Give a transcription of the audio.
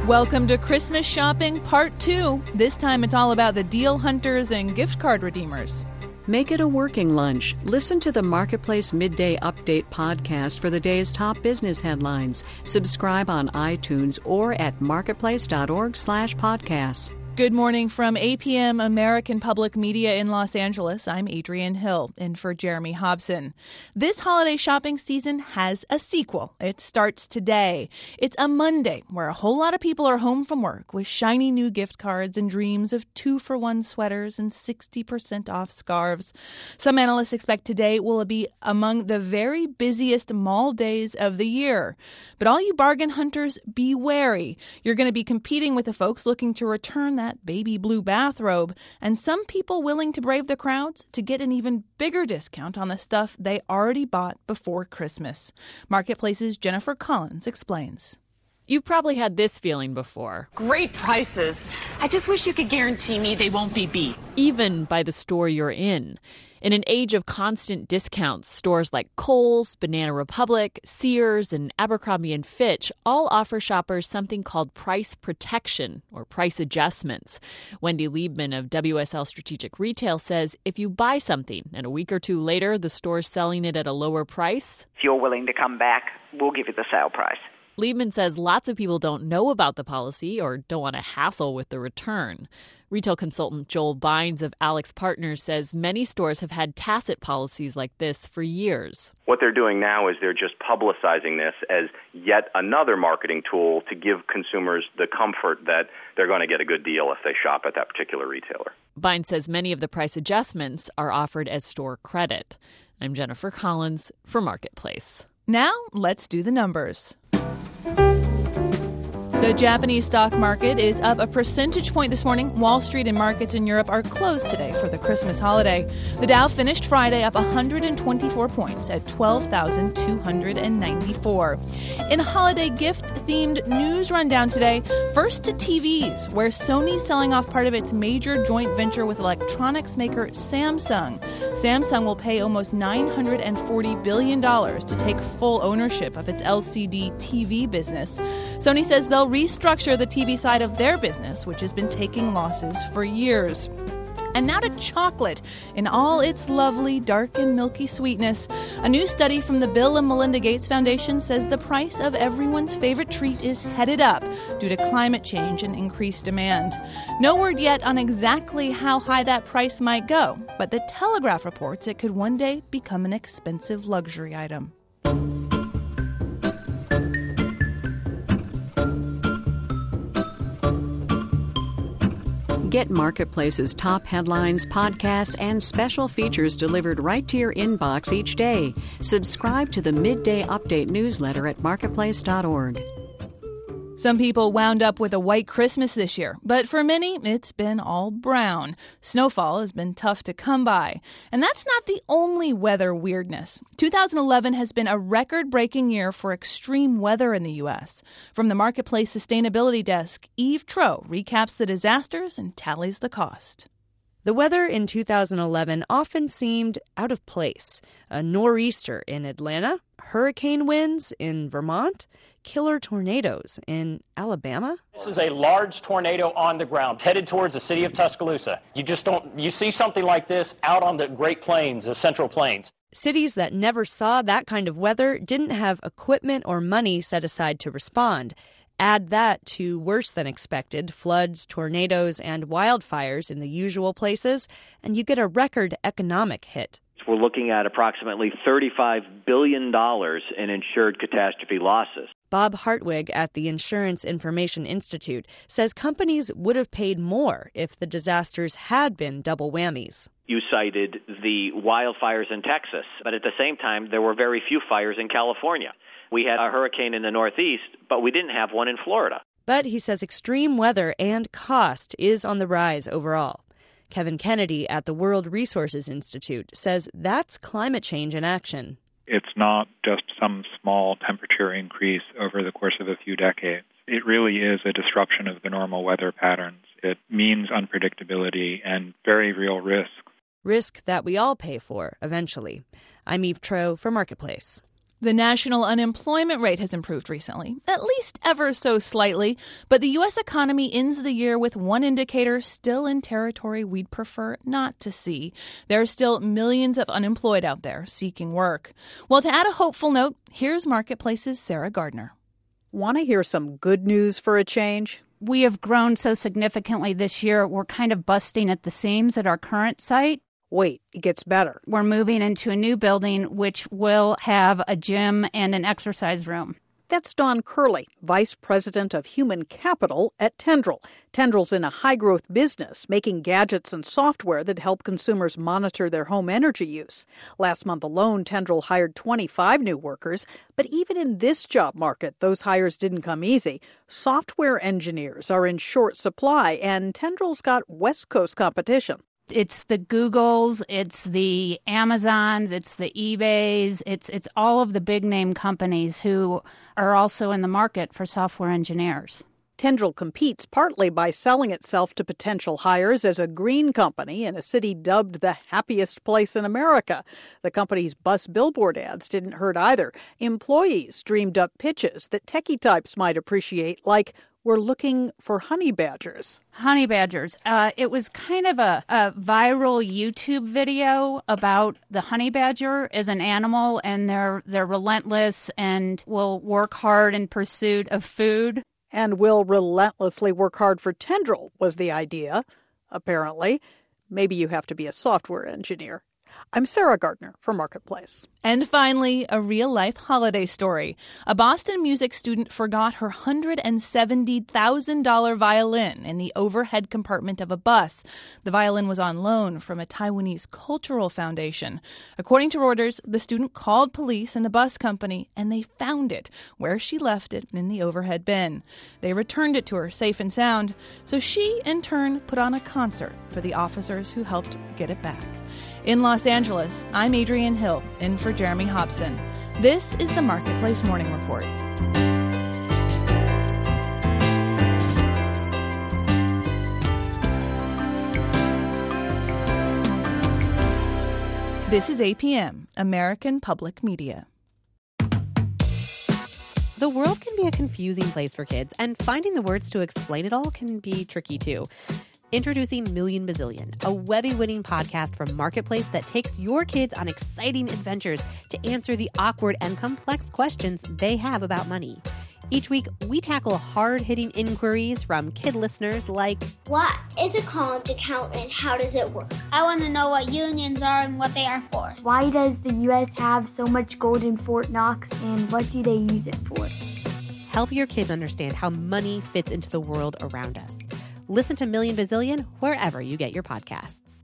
Welcome to Christmas Shopping Part 2. This time it's all about the deal hunters and gift card redeemers. Make it a working lunch. Listen to the Marketplace Midday Update podcast for the day's top business headlines. Subscribe on iTunes or at marketplace.org/podcasts. Good morning from APM American Public Media in Los Angeles. I'm Adrienne Hill, in for Jeremy Hobson. This holiday shopping season has a sequel. It starts today. It's a Monday where a whole lot of people are home from work with shiny new gift cards and dreams of 2-for-1 sweaters and 60% off scarves. Some analysts expect today will be among the very busiest mall days of the year. But all you bargain hunters, be wary. You're going to be competing with the folks looking to return that baby blue bathrobe, and some people willing to brave the crowds to get an even bigger discount on the stuff they already bought before Christmas. Marketplace's Jennifer Collins explains. You've probably had this feeling before. Great prices. I just wish you could guarantee me they won't be beat. Even by the store you're in. In an age of constant discounts, stores like Kohl's, Banana Republic, Sears, and Abercrombie & Fitch all offer shoppers something called price protection or price adjustments. Wendy Liebman of WSL Strategic Retail says if you buy something and a week or two later the store's selling it at a lower price, if you're willing to come back, we'll give you the sale price. Liebman says lots of people don't know about the policy or don't want to hassle with the return. Retail consultant Joel Bynes of Alex Partners says many stores have had tacit policies like this for years. What they're doing now is they're just publicizing this as yet another marketing tool to give consumers the comfort that they're going to get a good deal if they shop at that particular retailer. Bynes says many of the price adjustments are offered as store credit. I'm Jennifer Collins for Marketplace. Now, let's do the numbers. The Japanese stock market is up a percentage point this morning. Wall Street and markets in Europe are closed today for the Christmas holiday. The Dow finished Friday up 124 points at 12,294. In holiday gift-themed news rundown today, first to TVs, where Sony's selling off part of its major joint venture with electronics maker Samsung. Samsung will pay almost $940 billion to take full ownership of its LCD TV business. Sony says they'll restructure the TV side of their business, which has been taking losses for years. And now to chocolate in all its lovely, dark and milky sweetness. A new study from the Bill and Melinda Gates Foundation says the price of everyone's favorite treat is headed up due to climate change and increased demand. No word yet on exactly how high that price might go, but the Telegraph reports it could one day become an expensive luxury item. Get Marketplace's top headlines, podcasts, and special features delivered right to your inbox each day. Subscribe to the Midday Update newsletter at marketplace.org. Some people wound up with a white Christmas this year, but for many, it's been all brown. Snowfall has been tough to come by. And that's not the only weather weirdness. 2011 has been a record-breaking year for extreme weather in the U.S. From the Marketplace Sustainability Desk, Eve Troe recaps the disasters and tallies the cost. The weather in 2011 often seemed out of place. A nor'easter in Atlanta, hurricane winds in Vermont, killer tornadoes in Alabama. This is a large tornado on the ground headed towards the city of Tuscaloosa. You see something like this out on the Great Plains, the Central Plains. Cities that never saw that kind of weather didn't have equipment or money set aside to respond. Add that to worse than expected floods, tornadoes, and wildfires in the usual places, and you get a record economic hit. We're looking at approximately $35 billion in insured catastrophe losses. Bob Hartwig at the Insurance Information Institute says companies would have paid more if the disasters had been double whammies. You cited the wildfires in Texas, but at the same time, there were very few fires in California. We had a hurricane in the Northeast, but we didn't have one in Florida. But he says extreme weather and cost is on the rise overall. Kevin Kennedy at the World Resources Institute says that's climate change in action. It's not just some small temperature increase over the course of a few decades. It really is a disruption of the normal weather patterns. It means unpredictability and very real risk. Risk that we all pay for eventually. I'm Eve Troe for Marketplace. The national unemployment rate has improved recently, at least ever so slightly, but the U.S. economy ends the year with one indicator still in territory we'd prefer not to see. There are still millions of unemployed out there seeking work. Well, to add a hopeful note, here's Marketplace's Sarah Gardner. Want to hear some good news for a change? We have grown so significantly this year, we're kind of busting at the seams at our current site. Wait, it gets better. We're moving into a new building which will have a gym and an exercise room. That's Dawn Curley, Vice President of Human Capital at Tendril. Tendril's in a high-growth business, making gadgets and software that help consumers monitor their home energy use. Last month alone, Tendril hired 25 new workers. But even in this job market, those hires didn't come easy. Software engineers are in short supply, and Tendril's got West Coast competition. It's the Googles, it's the Amazons, it's the eBays, it's all of the big name companies who are also in the market for software engineers. Tendril competes partly by selling itself to potential hires as a green company in a city dubbed the happiest place in America. The company's bus billboard ads didn't hurt either. Employees dreamed up pitches that techie types might appreciate, like, "We're looking for honey badgers." Honey badgers. It was kind of a viral YouTube video about the honey badger as an animal, and they're relentless and will work hard in pursuit of food. And will relentlessly work hard for Tendril was the idea, apparently. Maybe you have to be a software engineer. I'm Sarah Gardner for Marketplace. And finally, a real-life holiday story. A Boston music student forgot her $170,000 violin in the overhead compartment of a bus. The violin was on loan from a Taiwanese cultural foundation. According to Reuters, the student called police and the bus company, and they found it where she left it in the overhead bin. They returned it to her safe and sound, so she, in turn, put on a concert for the officers who helped get it back. In Los Angeles, I'm Adrienne Hill, in for Jeremy Hobson. This is the Marketplace Morning Report. This is APM, American Public Media. The world can be a confusing place for kids, and finding the words to explain it all can be tricky too. Introducing Million Bazillion, a Webby-winning podcast from Marketplace that takes your kids on exciting adventures to answer the awkward and complex questions they have about money. Each week, we tackle hard-hitting inquiries from kid listeners like, what is a college account and how does it work? I want to know what unions are and what they are for. Why does the U.S. have so much gold in Fort Knox, and what do they use it for? Help your kids understand how money fits into the world around us. Listen to Million Bazillion wherever you get your podcasts.